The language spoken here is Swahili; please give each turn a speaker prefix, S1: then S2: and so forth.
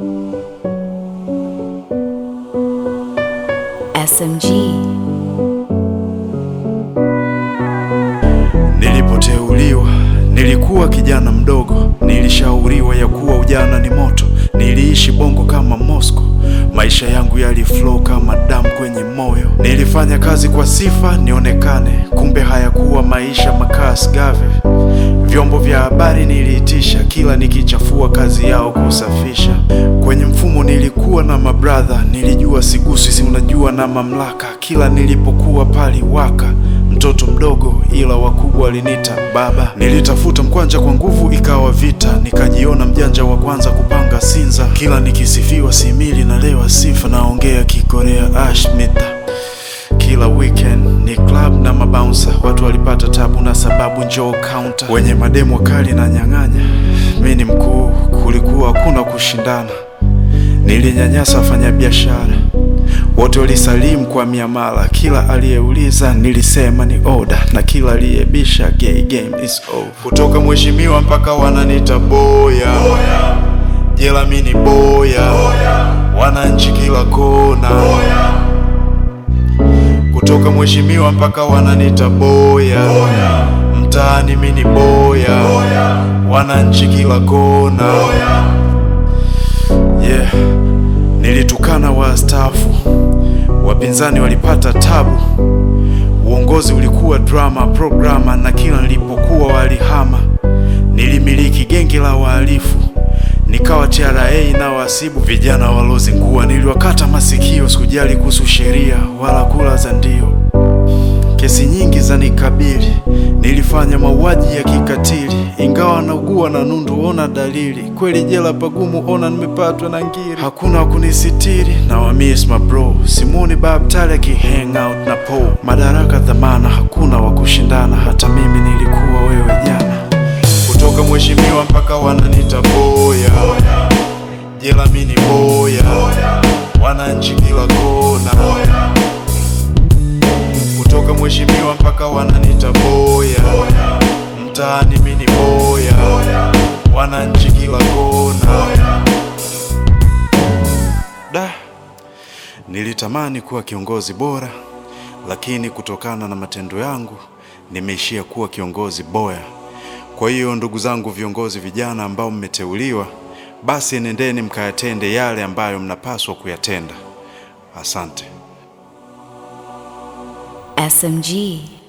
S1: SMG.
S2: Nilipoteuliwa, nilikuwa kijana mdogo. Nilishauriwa ya kuwa ujana ni moto. Niliishi Bongo kama Moscow. Maisha yangu yaliflow kama damu kwenye moyo. Nilifanya kazi kwa sifa nionekane, kumbe hayakuwa maisha makasi gave. Vyombo vya habari niliitisha, kila nikichafua kazi yao kusafisha. Kwenye mfumo nilikuwa na mabradha, nilijua sigusi, si unajua, na mamlaka. Kila nilipokuwa pali waka, mtoto mdogo ila wakubwa walinita baba. Nilitafuta mkwanja kwa nguvu, ikawa vita. Nikajiona mjanja wa kwanza kupanga Sinza. Kila nikisifiwa simili na lewa sifa, naongea Kikorea Ashmita. Kila weekend ni club na mabouncer. Watu walipata tabu na sababu njoo counter. Wenye mademu wakali na nyang'anya, mimi ni mkuu, kulikuwa hakuna kushindana. Nilinyanyasa wafanya biashara, wote walisalimu kwa miamala. Kila aliyeuliza nilisema ni order, na kila aliyebisha gay game is over. Kutoka mheshimiwa mpaka wananita boya, jela mimi ni boya, wananchi kila kona. Kutoka mheshimiwa mpaka wananita boya, mtaani mimi ni boya, wananchi kila kona. Yeah, nilitukana wastaafu, wapinzani walipata tabu. Uongozi ulikuwa drama programa, na kila nilipokuwa walihama. Nilimiliki gengi la wahalifu, nikawa TRA na wasibu. Vijana walozingua niliwakata masikio, sikujali kuhusu sheria wala kula za ndio. Kesi nyingi za nikabili, nilifanya mauaji ya kikatili. Ingawa naugua na nundu, ona dalili. Kweli jela pagumu, ona nimepatwa na ngiri. Hakuna wakunisitiri na wa miss my bro. Simoni Babtale ki hang out na po. Madaraka dhamana, hakuna wakushindana. Hata mimi nilikuwa wewe jana. Kutoka mheshimiwa mpaka wananita boya, jela mimi ni boya, wananchi kila kona. Kutoka mheshimiwa mpaka wananita boya, mtaani mimi ni boya, wananchi kila kona. Nilitamani kuwa kiongozi bora, lakini kutokana na matendo yangu nimeishia kuwa kiongozi boya. Kwa hiyo ndugu zangu viongozi vijana ambao mmeteuliwa, basi nendeni mkayatende yale ambayo mnapaswa kuyatenda. Asante.
S1: SMG.